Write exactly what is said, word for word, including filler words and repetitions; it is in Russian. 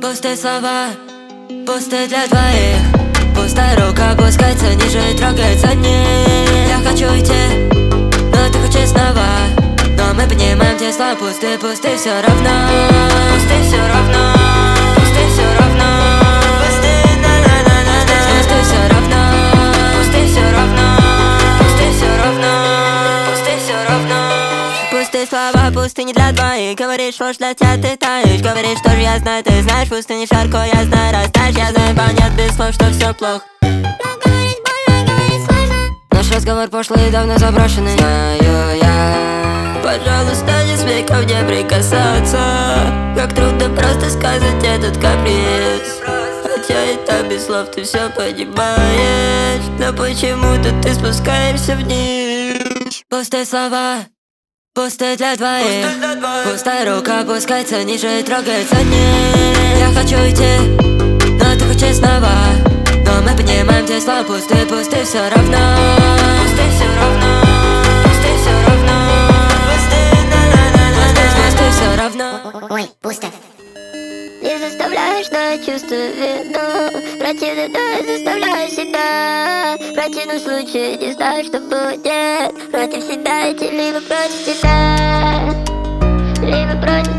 Пустые слова, пустые для двоих. Пустая рука опускается ниже и трогается не. Я хочу идти, но ты хочешь снова. Но мы понимаем, те слова пустые, пустые все равно. Пустые все равно, пустые все равно. Пустые, на-на-на-на-на. Пустые все равно, пустые все равно. Пустые все равно, пустые все равно. Пустые слова, пустыни для двоих. Говоришь, ложь для тебя, ты таешь. Говоришь, что же я знаю, ты знаешь. Пустыни жарко, я знаю, растаешь. Я знаю, понять без слов, что все плохо. Но говорить больно, говорить сложно. Наш разговор пошлый и давно заброшенный. Знаю я. Пожалуйста, не смей ко мне прикасаться. Как трудно просто сказать этот каприз. Хотя и так без слов ты все понимаешь. Но почему-то ты спускаешься вниз. Пустые слова, пустые для двоих. Пустая рука опускается ниже и трогается не. Я хочу идти, но ты хочешь снова. Но мы понимаем, те слова пустые, пустые все равно. Пустые все равно, пустые все равно. Пустые, на-на-на-на-на. Пустые все равно. Ой, пусто. Не заставляешь, но я чувствую вину. Противно, но я заставляю себя. В противном случае не знаю, что будет. Против себя идти, либо против тебя. Либо против